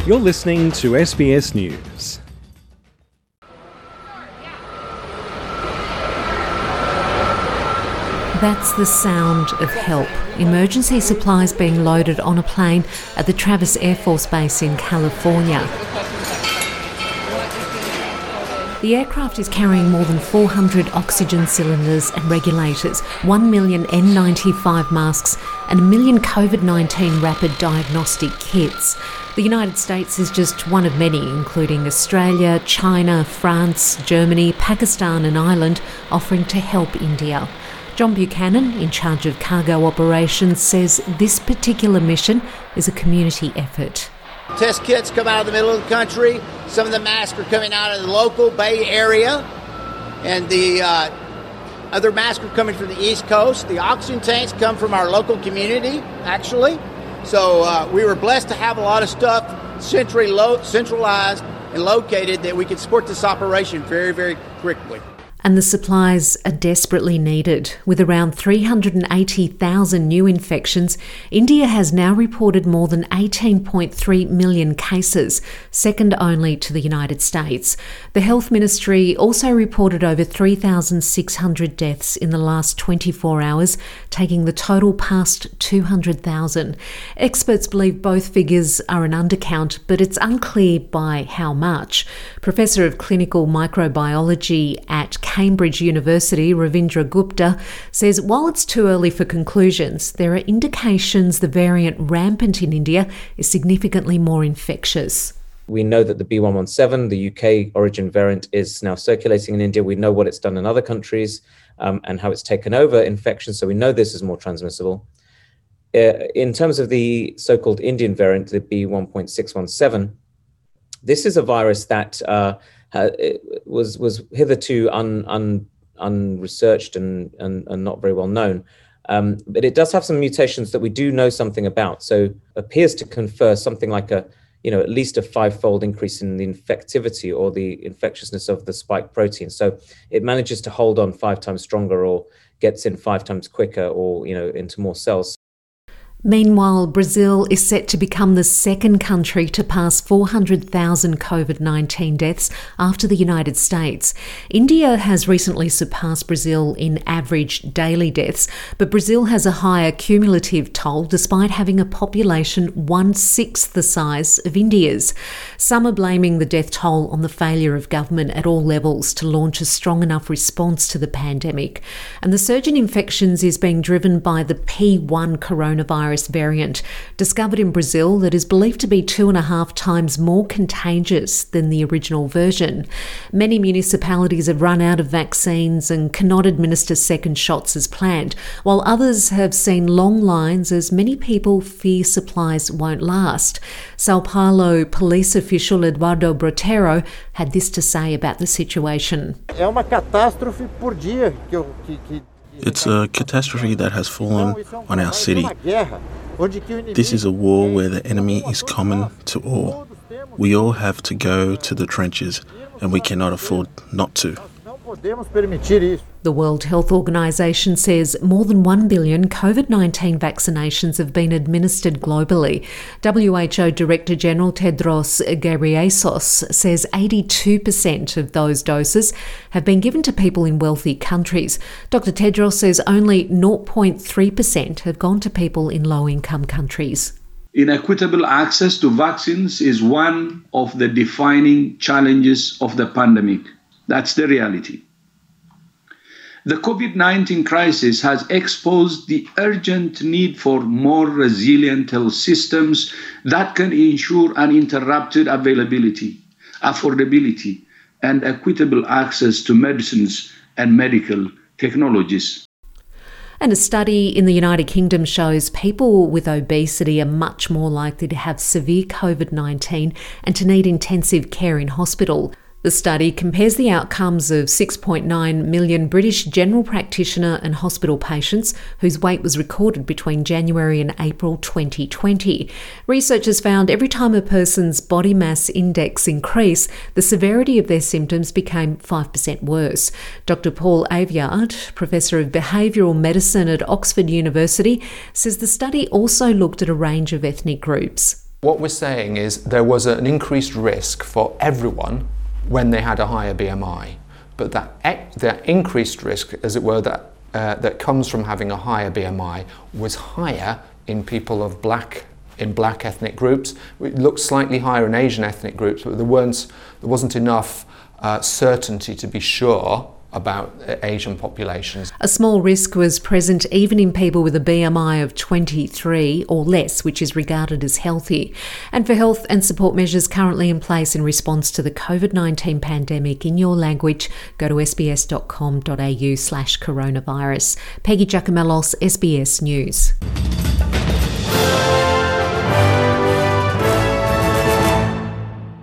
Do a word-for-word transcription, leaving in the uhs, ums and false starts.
You're listening to S B S News. That's the sound of help. Emergency supplies being loaded on a plane at the Travis Air Force Base in California. The aircraft is carrying more than four hundred oxygen cylinders and regulators, one million N ninety-five masks and a million COVID nineteen rapid diagnostic kits. The United States is just one of many, including Australia, China, France, Germany, Pakistan and Ireland, offering to help India. John Buchanan, in charge of cargo operations, says this particular mission is a community effort. Test kits come out of the middle of the country. Some of the masks are coming out of the local Bay Area. And the uh, other masks are coming from the East Coast. The oxygen tanks come from our local community, actually. So uh, we were blessed to have a lot of stuff centrally lo- centralized and located that we could support this operation very, very quickly. And the supplies are desperately needed. With around three hundred eighty thousand new infections, India has now reported more than eighteen point three million cases, second only to the United States. The Health Ministry also reported over three thousand six hundred deaths in the last twenty-four hours, taking the total past two hundred thousand. Experts believe both figures are an undercount, but it's unclear by how much. Professor of Clinical Microbiology at Cambridge University, Ravindra Gupta, says while it's too early for conclusions, there are indications the variant rampant in India is significantly more infectious. We know that the B one one seven, the U K origin variant, is now circulating in India. We know what it's done in other countries um, and how it's taken over infections, so we know this is more transmissible. Uh, in terms of the so-called Indian variant, the B one point six one seven, this is a virus that uh, Uh, it was was hitherto un, un, unresearched and, and, and not very well known. Um, but it does have some mutations that we do know something about. So appears to confer something like a, you know, at least a five-fold increase in the infectivity or the infectiousness of the spike protein. So it manages to hold on five times stronger or gets in five times quicker or, you know, into more cells. Meanwhile, Brazil is set to become the second country to pass four hundred thousand COVID nineteen deaths after the United States. India has recently surpassed Brazil in average daily deaths, but Brazil has a higher cumulative toll despite having a population one-sixth the size of India's. Some are blaming the death toll on the failure of government at all levels to launch a strong enough response to the pandemic. And the surge in infections is being driven by the P one coronavirus variant discovered in Brazil that is believed to be two and a half times more contagious than the original version. Many municipalities have run out of vaccines and cannot administer second shots as planned, while others have seen long lines as many people fear supplies won't last. Sao Paulo police official Eduardo Brotero had this to say about the situation. É uma catástrofe por dia que eu que, que It's a catastrophe that has fallen on our city. This is a war where the enemy is common to all. We all have to go to the trenches, and we cannot afford not to. The World Health Organization says more than one billion COVID nineteen vaccinations have been administered globally. W H O Director General Tedros Ghebreyesus says eighty-two percent of those doses have been given to people in wealthy countries. Doctor Tedros says only zero point three percent have gone to people in low-income countries. Inequitable access to vaccines is one of the defining challenges of the pandemic. That's the reality. The COVID nineteen crisis has exposed the urgent need for more resilient health systems that can ensure uninterrupted availability, affordability, and equitable access to medicines and medical technologies. And a study in the United Kingdom shows people with obesity are much more likely to have severe COVID nineteen and to need intensive care in hospital. The study compares the outcomes of six point nine million British general practitioner and hospital patients whose weight was recorded between January and April twenty twenty. Researchers found every time a person's body mass index increased, the severity of their symptoms became five percent worse. Doctor Paul Aveyard, Professor of Behavioural Medicine at Oxford University, says the study also looked at a range of ethnic groups. What we're saying is there was an increased risk for everyone when they had a higher B M I, but that, that increased risk, as it were, that, uh, that comes from having a higher B M I was higher in people of black in black ethnic groups. It looked slightly higher in Asian ethnic groups, but there weren't there wasn't enough uh, certainty to be sure about Asian populations. A small risk was present even in people with a B M I of twenty-three or less, which is regarded as healthy. And for health and support measures currently in place in response to the COVID nineteen pandemic in your language, go to sbs.com.au slash coronavirus. Peggy Giacomellos, S B S News.